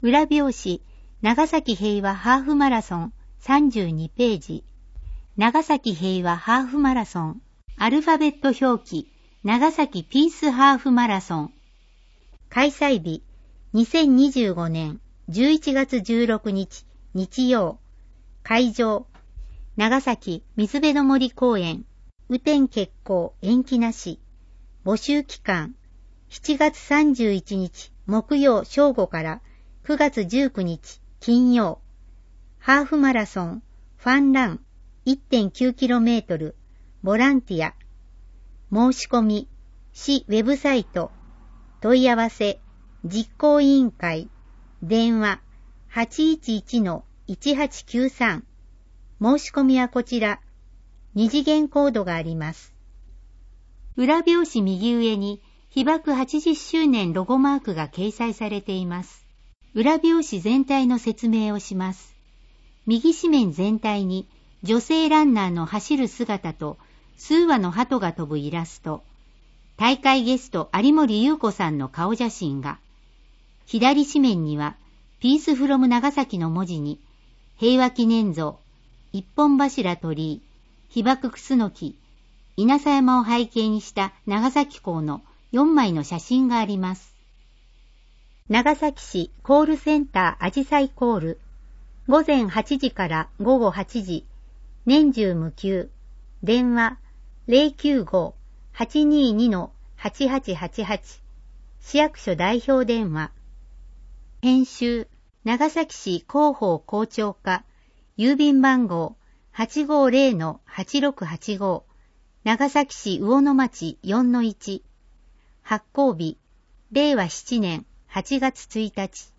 裏表紙、長崎平和ハーフマラソン32ページ。長崎平和ハーフマラソン。アルファベット表記、長崎ピースハーフマラソン。開催日、2025年11月16日、日曜。会場、長崎水辺の森公園。雨天決行延期なし。募集期間、7月31日木曜正午から9月19日金曜。ハーフマラソン、ファンラン 1.9km、ボランティア。申し込み、市ウェブサイト。問い合わせ、実行委員会。電話、811-1893。申し込みはこちら。2次元コードがあります。裏表紙右上に被爆80周年ロゴマークが掲載されています。裏表紙全体の説明をします。右紙面全体に女性ランナーの走る姿と数羽の鳩が飛ぶイラスト。大会ゲスト有森裕子さんの顔写真が。左紙面にはピースフロム長崎の文字に平和記念像、一本柱鳥居、被爆クスノキ、稲佐山を背景にした長崎港の4枚の写真があります。長崎市コールセンターあじさいコール。午前8時から午後8時。年中無休。電話 095-822-8888。市役所代表電話。編集、長崎市広報校長課。郵便番号 850-8685。長崎市魚の町 4-1。発行日、令和7年8月1日。